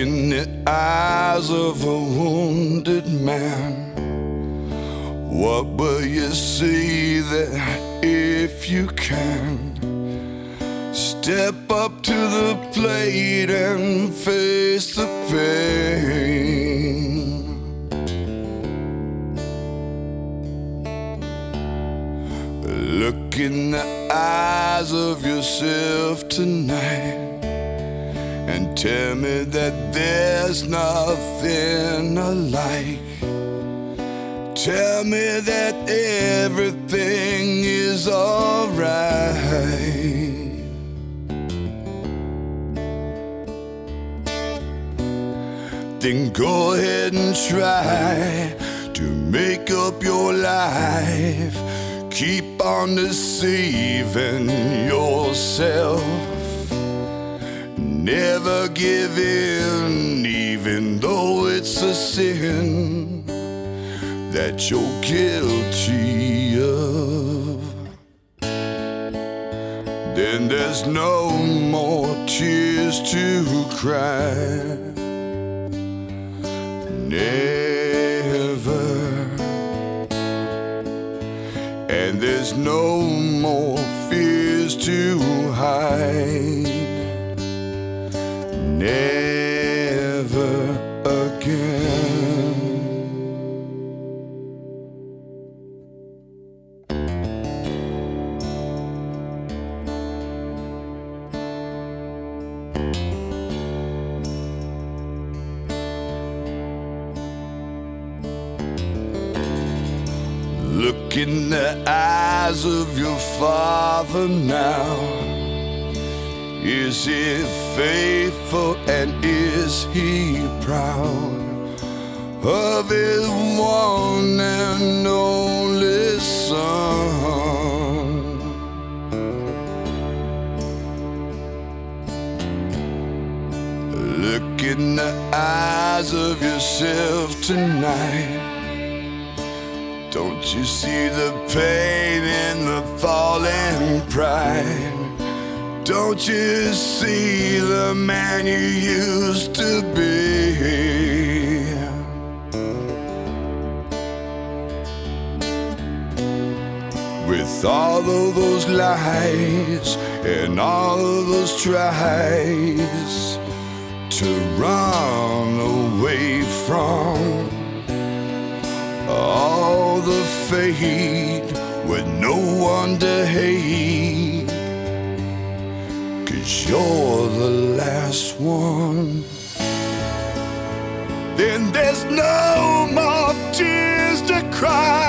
in the eyes of a wounded man. What will you see that if you can step up to the plate and face the pain? Look in the eyes of yourself tonight and tell me that there's nothing alike. Tell me that everything is alright. Then go ahead and try to make up your life. Keep on deceiving yourself. Never give in, even though it's a sin that you're guilty of. Then there's no more tears to cry. Never. And there's no more fears to hide. Never again. Look in the eyes of your Father now. Is He faithful and is He proud of His one and only Son? Look in the eyes of yourself tonight. Don't you see the pain in the falling pride? Don't you see the man you used to be? With all of those lies and all of those tries to run away from all the fate with no one to hate, 'cause you're the last one. Then there's no more tears to cry.